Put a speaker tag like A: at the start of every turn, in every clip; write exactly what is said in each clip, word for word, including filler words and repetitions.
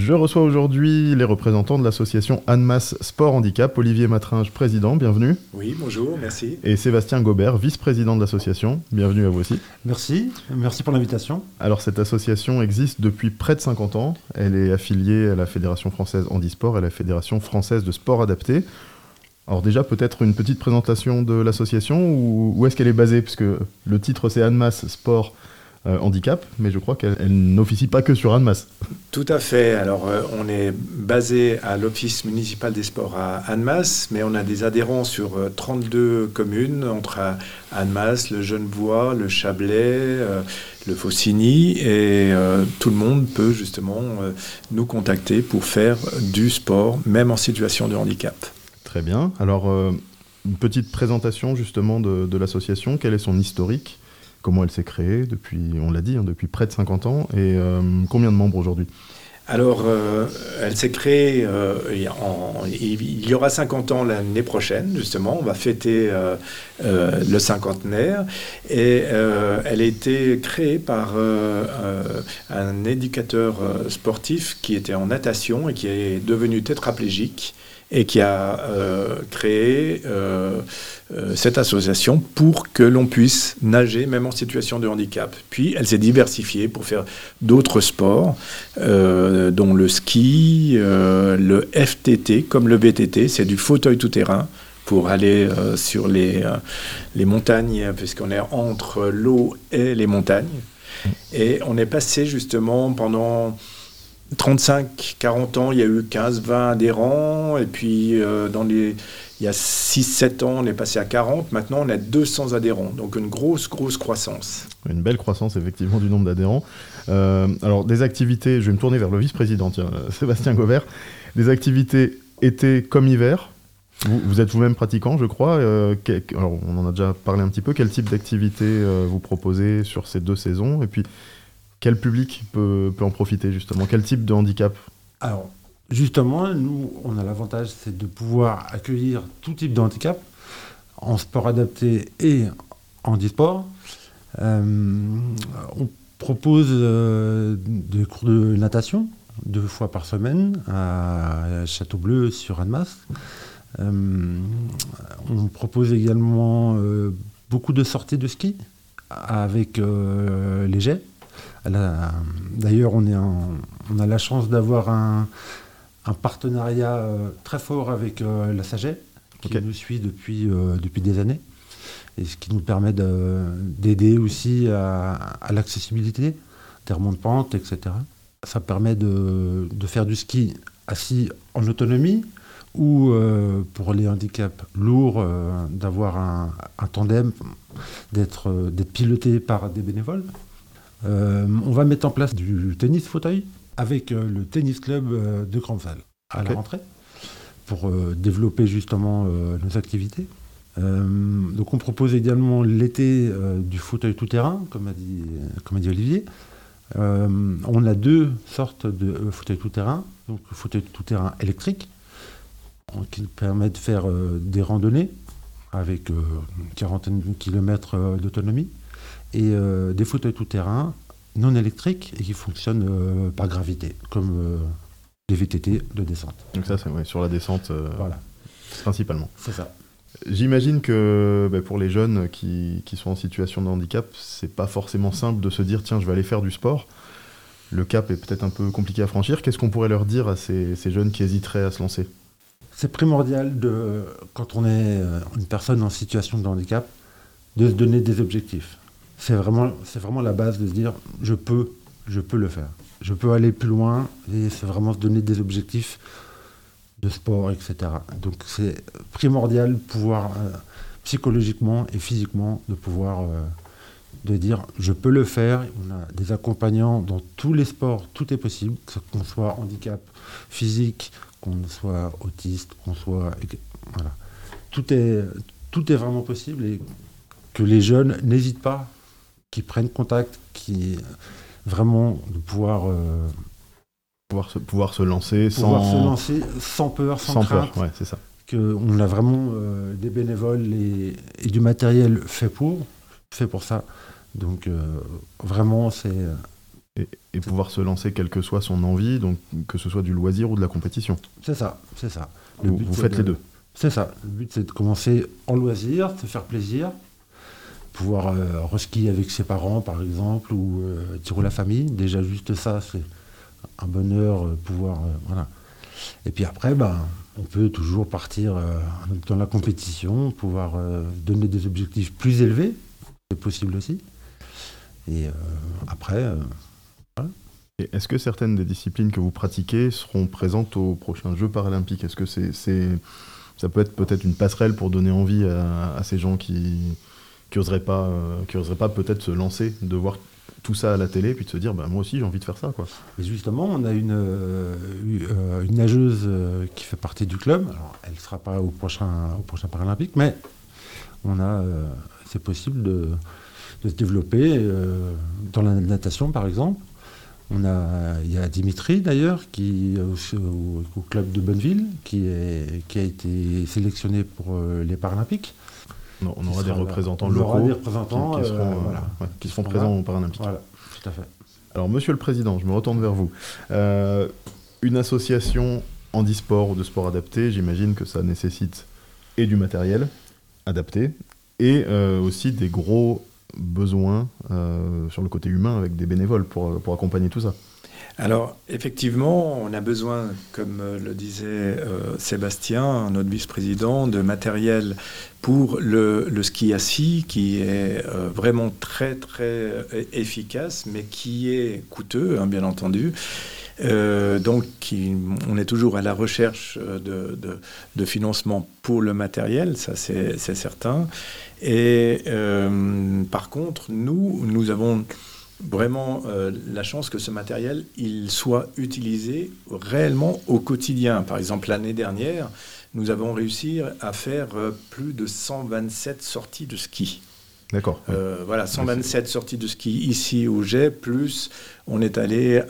A: Je reçois aujourd'hui les représentants de l'association Annemasse Sport Handicap. Olivier Matringe, président, bienvenue.
B: Oui, bonjour, merci.
A: Et Sébastien Gobert, vice-président de l'association. Bienvenue à vous aussi.
C: Merci, merci pour l'invitation.
A: Alors cette association existe depuis près de cinquante ans. Elle est affiliée à la Fédération Française Handisport et à la Fédération Française de Sport Adapté. Alors déjà, peut-être une petite présentation de l'association, ou où est-ce qu'elle est basée? Puisque le titre c'est Annemasse Sport Euh, handicap, mais je crois qu'elle elle n'officie pas que sur Annemasse.
B: Tout à fait. Alors, euh, on est basé à l'Office municipal des sports à Annemasse, mais on a des adhérents sur euh, trente-deux communes, entre euh, Annemasse, le Genevois, le Chablais, euh, le Faucigny, et euh, tout le monde peut justement euh, nous contacter pour faire du sport, même en situation de handicap.
A: Très bien. Alors, euh, une petite présentation justement de, de l'association. Quel est son historique ? Comment elle s'est créée depuis, on l'a dit, hein, depuis près de cinquante ans, et euh, combien de membres aujourd'hui ?
B: Alors, euh, elle s'est créée, euh, en, il y aura cinquante ans l'année prochaine, justement, on va fêter euh, euh, le cinquantenaire, et euh, elle a été créée par euh, euh, un éducateur sportif qui était en natation et qui est devenu tétraplégique, et qui a euh, créé euh, euh, cette association pour que l'on puisse nager même en situation de handicap. Puis elle s'est diversifiée pour faire d'autres sports, euh, dont le ski, euh, le F T T, comme le V T T, c'est du fauteuil tout-terrain pour aller euh, sur les, euh, les montagnes, puisqu'on est entre l'eau et les montagnes. Et on est passé justement pendant trente-cinq quarante ans, il y a eu quinze vingt adhérents, et puis euh, dans les, il y a six sept ans, on est passé à quarante, maintenant on a deux cents adhérents, donc une grosse, grosse croissance.
A: Une belle croissance, effectivement, du nombre d'adhérents. Euh, alors, des activités, je vais me tourner vers le vice-président, tiens, Sébastien Gobert, des activités été comme hiver. Vous, vous êtes vous-même pratiquant, je crois. Euh, quel, alors, on en a déjà parlé un petit peu. Quel type d'activité euh, vous proposez sur ces deux saisons ? Et puis, quel public peut, peut en profiter, justement ? Quel type de handicap ?
C: Alors, justement, nous, on a l'avantage, c'est de pouvoir accueillir tout type de handicap, en sport adapté et en handisport. Euh, on propose euh, des cours de natation, deux fois par semaine, à Châteaubleu, sur Annemasse. Euh, on propose également euh, beaucoup de sorties de ski, avec euh, les jets. La, d'ailleurs, on, est en, on a la chance d'avoir un, un partenariat euh, très fort avec euh, la SAGET, qui okay. nous suit depuis, euh, depuis des années, et ce qui nous permet de, d'aider aussi à, à l'accessibilité, des remontes de pente, et cetera. Ça permet de, de faire du ski assis en autonomie, ou euh, pour les handicaps lourds, euh, d'avoir un, un tandem, d'être, euh, d'être piloté par des bénévoles. Euh, on va mettre en place du tennis fauteuil avec euh, le tennis club euh, de Grande-Salle à okay. la rentrée pour euh, développer justement euh, nos activités. Euh, donc on propose également l'été euh, du fauteuil tout-terrain, comme a dit, comme a dit Olivier. Euh, on a deux sortes de euh, fauteuil tout-terrain, donc le fauteuil tout-terrain électrique qui permet de faire euh, des randonnées avec euh, une quarantaine de kilomètres euh, d'autonomie. Et euh, des fauteuils tout-terrain non électriques et qui fonctionnent euh, par gravité, comme euh, les V T T de descente.
A: Donc ça, c'est ouais, sur la descente euh, voilà. principalement.
C: C'est ça.
A: J'imagine que bah, pour les jeunes qui, qui sont en situation de handicap, c'est pas forcément simple de se dire « tiens, je vais aller faire du sport ». Le cap est peut-être un peu compliqué à franchir. Qu'est-ce qu'on pourrait leur dire à ces, ces jeunes qui hésiteraient à se lancer ?
C: C'est primordial, de, quand on est une personne en situation de handicap, de se donner des objectifs. C'est vraiment, c'est vraiment la base de se dire « je peux, je peux le faire ». Je peux aller plus loin et c'est vraiment se donner des objectifs de sport, et cetera. Donc c'est primordial de pouvoir, euh, psychologiquement et physiquement, de pouvoir euh, de dire « je peux le faire ». On a des accompagnants dans tous les sports, tout est possible, qu'on soit handicap physique, qu'on soit autiste, qu'on soit... Voilà. Tout est, tout est vraiment possible et que les jeunes n'hésitent pas, qui prennent contact, qui vraiment de pouvoir euh,
A: pouvoir se pouvoir se lancer
C: pouvoir
A: sans
C: se lancer sans peur, sans,
A: sans
C: crainte.
A: peur, ouais, c'est ça.
C: Que on a vraiment euh, des bénévoles et, et du matériel fait pour, fait pour ça. Donc euh, vraiment c'est
A: Et, et pouvoir se lancer quelle que soit son envie, donc que ce soit du loisir ou de la compétition.
C: C'est ça, c'est ça. Le
A: vous
C: but,
A: vous
C: c'est
A: faites
C: de-
A: les deux.
C: C'est ça. Le but, c'est de commencer en loisir, se faire plaisir, pouvoir euh, reskier avec ses parents, par exemple, ou euh, tirer la famille. Déjà, juste ça, c'est un bonheur, euh, pouvoir... euh, voilà. Et puis après, ben, on peut toujours partir euh, dans la compétition, pouvoir euh, donner des objectifs plus élevés, c'est possible aussi. Et euh, après, euh,
A: Et est-ce que certaines des disciplines que vous pratiquez seront présentes aux prochains Jeux paralympiques? Est-ce que c'est, c'est, ça peut être peut-être une passerelle pour donner envie à, à ces gens qui qui oseraient pas, euh, qui oseraient pas peut-être se lancer, de voir tout ça à la télé, puis de se dire, bah, moi aussi j'ai envie de faire ça, quoi.
C: et justement, on a une, euh, eu- euh, une nageuse euh, qui fait partie du club. Alors, elle ne sera pas au prochain, au prochain Paralympique, mais on a, euh, c'est possible de, de se développer euh, dans la natation, par exemple. On a, il y a Dimitri d'ailleurs, qui est au, au- au club de Bonneville, qui, est, qui a été sélectionné pour euh, les Paralympiques.
A: On, on
C: Qui
A: aura des
C: sera là.
A: représentants
C: On aura
A: locaux
C: des représentants,
A: qui, qui seront,
C: euh,
A: euh,
C: voilà.
A: ouais, qui seront
C: Qui seront
A: présents
C: là.
A: aux Paralympiques.
C: Voilà, tout à fait.
A: Alors, Monsieur le Président, je me retourne vers vous. Euh, une association handisport ou de sport adapté, j'imagine que ça nécessite et du matériel adapté et euh, aussi des gros besoins euh, sur le côté humain avec des bénévoles pour, pour accompagner tout ça.
B: Alors, effectivement, on a besoin, comme euh, le disait euh, Sébastien, notre vice-président, de matériel pour le, le ski assis, qui est euh, vraiment très, très euh, efficace, mais qui est coûteux, hein, bien entendu. Euh, donc, qui- on est toujours à la recherche euh, de, de, de financement pour le matériel, ça c'est c'est certain. Et euh, par contre, nous, nous avons vraiment euh, la chance que ce matériel il soit utilisé réellement au quotidien. Par exemple, l'année dernière, nous avons réussi à faire euh, plus de cent vingt-sept sorties de ski.
A: D'accord.
B: Euh, voilà, cent vingt-sept sorties de ski ici où j'ai, plus on est allé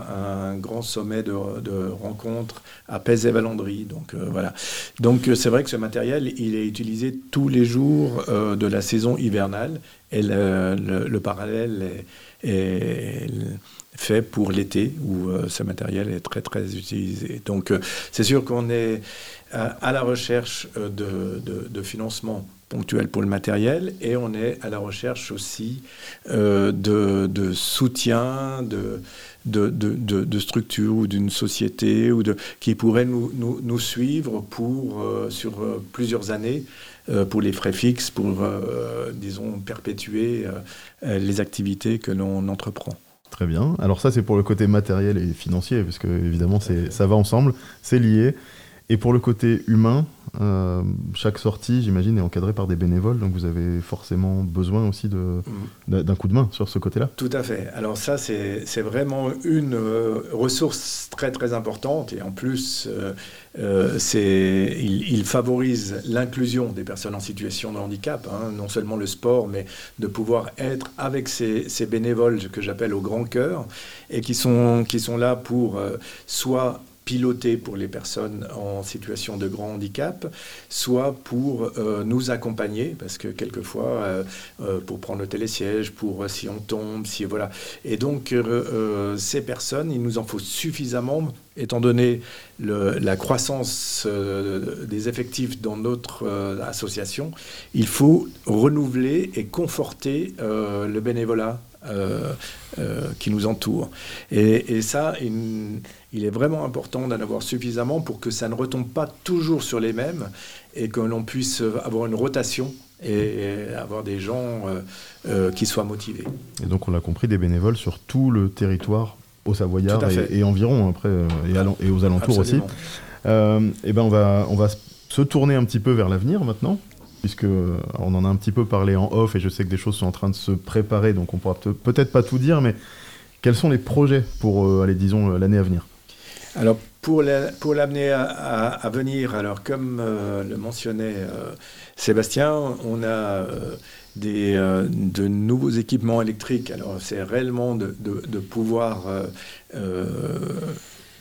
B: à un grand sommet de, de rencontres à Pèze-et-Valandry. Donc euh, voilà. Donc euh, c'est vrai que ce matériel, il est utilisé tous les jours euh, de la saison hivernale et le, le- le parallèle est, est fait pour l'été où euh, ce matériel est très très utilisé. Donc euh, c'est sûr qu'on est à, à la recherche euh, de, de, de financement ponctuel pour le matériel et on est à la recherche aussi euh, de, de soutien, de, de, de, de, de structures ou d'une société ou de, qui pourrait nous, nous, nous suivre pour, euh, sur euh, plusieurs années euh, pour les frais fixes, pour, euh, disons, perpétuer euh, les activités que l'on entreprend.
A: Très bien. Alors ça, c'est pour le côté matériel et financier, parce que évidemment, c'est, ça va ensemble, c'est lié. Et pour le côté humain, euh, chaque sortie, j'imagine, est encadrée par des bénévoles, donc vous avez forcément besoin aussi de, d'un d'un coup de main sur ce côté-là.
B: Tout à fait. Alors ça, c'est, c'est vraiment une euh, ressource très très importante et en plus, euh, euh, c'est, il, il favorise l'inclusion des personnes en situation de handicap, hein, non seulement le sport, mais de pouvoir être avec ces, ces bénévoles que j'appelle au grand cœur et qui sont, qui sont là pour euh, soit piloter pour les personnes en situation de grand handicap, soit pour euh, nous accompagner, parce que quelquefois, euh, euh, pour prendre le télésiège, pour euh, si on tombe, si voilà. Et donc, euh, euh, ces personnes, il nous en faut suffisamment, étant donné le, la croissance euh, des effectifs dans notre euh, association, il faut renouveler et conforter euh, le bénévolat Euh, euh, qui nous entoure. Et, et ça, il, il est vraiment important d'en avoir suffisamment pour que ça ne retombe pas toujours sur les mêmes et que l'on puisse avoir une rotation et, et avoir des gens euh, euh, qui soient motivés.
A: Et donc, on l'a compris, des bénévoles sur tout le territoire au Savoyard
B: Tout à fait.
A: et, et environ, après, euh, et, allant- et aux alentours
B: Absolument.
A: aussi. Euh, et ben, on va, on va se tourner un petit peu vers l'avenir maintenant, puisque euh, on en a un petit peu parlé en off et je sais que des choses sont en train de se préparer, donc on pourra peut- peut-être pas tout dire, mais quels sont les projets pour, euh, allez, disons, euh, l'année à venir?
B: Alors, pour la- pour l'année à, à, à venir, alors comme euh, le mentionnait euh, Sébastien, on a euh, des, euh, de nouveaux équipements électriques. Alors, c'est réellement de, de, de pouvoir euh, euh,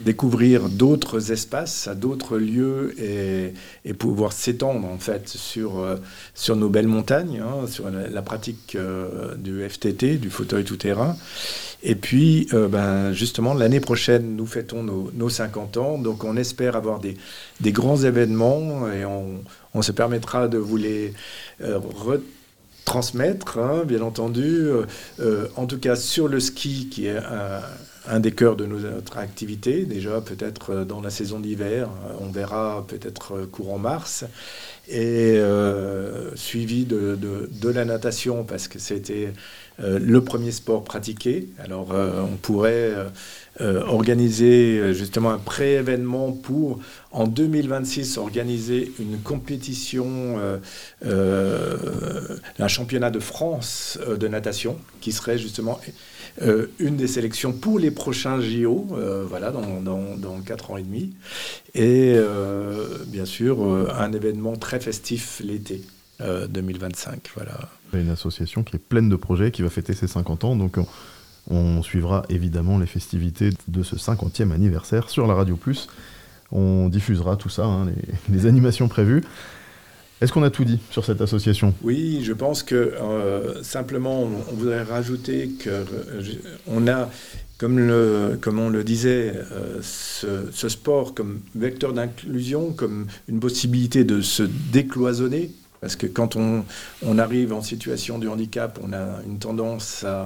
B: découvrir d'autres espaces, à d'autres lieux et, et pouvoir s'étendre en fait sur, euh, sur nos belles montagnes, hein, sur la, la pratique euh, du F T T, du fauteuil tout-terrain. Et puis, euh, ben, justement, l'année prochaine, nous fêtons nos, nos cinquante ans, donc on espère avoir des, des grands événements et on, on se permettra de vous les euh, retransmettre, hein, bien entendu, euh, euh, en tout cas sur le ski qui est un... un des cœurs de notre activité, déjà peut-être dans la saison d'hiver, on verra peut-être courant mars, et euh, suivi de, de, de la natation, parce que c'était euh, le premier sport pratiqué. Alors euh, on pourrait euh, organiser justement un pré-événement pour, en deux mille vingt-six, organiser une compétition, euh, euh, un championnat de France de natation, qui serait justement... Euh, une des sélections pour les prochains J O, euh, voilà, dans, dans, dans quatre ans et demi. Et euh, bien sûr, euh, un événement très festif l'été euh, deux mille vingt-cinq. Voilà.
A: Une association qui est pleine de projets, qui va fêter ses cinquante ans. Donc on, on suivra évidemment les festivités de ce cinquantième anniversaire sur la Radio Plus. On diffusera tout ça, hein, les, les animations prévues. Est-ce qu'on a tout dit sur cette association ?
B: Oui, je pense que euh, simplement, on, on voudrait rajouter qu'on a, comme, le, comme on le disait, euh, ce, ce sport comme vecteur d'inclusion, comme une possibilité de se décloisonner. Parce que quand on, on arrive en situation de handicap, on a une tendance à,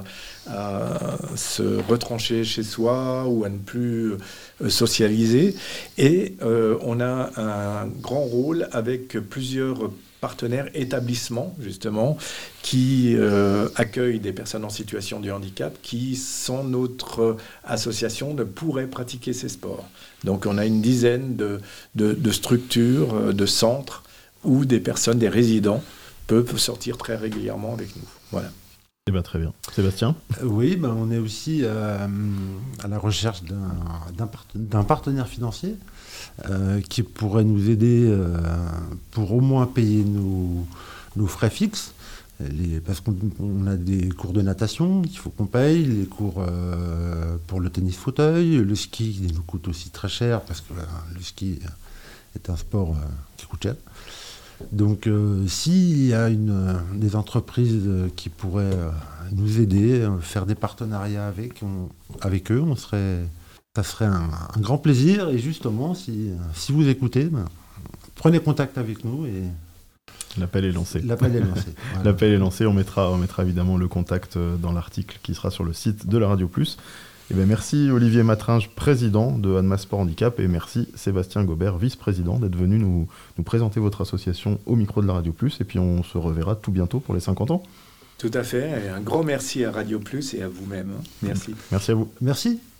B: à se retrancher chez soi ou à ne plus socialiser. Et euh, on a un grand rôle avec plusieurs partenaires établissements, justement, qui euh, accueillent des personnes en situation de handicap qui, sans notre association, ne pourraient pratiquer ces sports. Donc on a une dizaine de, de, de structures, de centres, où des personnes, des résidents, peuvent sortir très régulièrement avec nous. Voilà.
A: Eh bien, très bien. Sébastien ?
C: Oui, ben, on est aussi euh, à la recherche d'un, d'un, part- d'un partenaire financier euh, qui pourrait nous aider euh, pour au moins payer nos, nos frais fixes. Les, parce qu'on on a des cours de natation qu'il faut qu'on paye, les cours euh, pour le tennis fauteuil, le ski il nous coûte aussi très cher parce que euh, le ski est un sport euh, qui coûte cher. Donc, euh, s'il y a une, euh, des entreprises euh, qui pourraient euh, nous aider, euh, faire des partenariats avec, on, avec eux, on serait, ça serait un, un grand plaisir. Et justement, si, si vous écoutez, ben, prenez contact avec nous. Et
A: l'appel est lancé.
C: L'appel est lancé. Voilà.
A: L'appel est lancé. On mettra, on mettra évidemment le contact dans l'article qui sera sur le site de la Radio Plus. Eh bien, merci Olivier Matringe, président de Annemasse Sport Handicap, et merci Sébastien Gobert, vice-président, d'être venu nous, nous présenter votre association au micro de la Radio Plus. Et puis on se reverra tout bientôt pour les cinquante ans.
B: Tout à fait. Et un grand merci à Radio Plus et à vous-même. Merci.
A: Merci à vous.
C: Merci.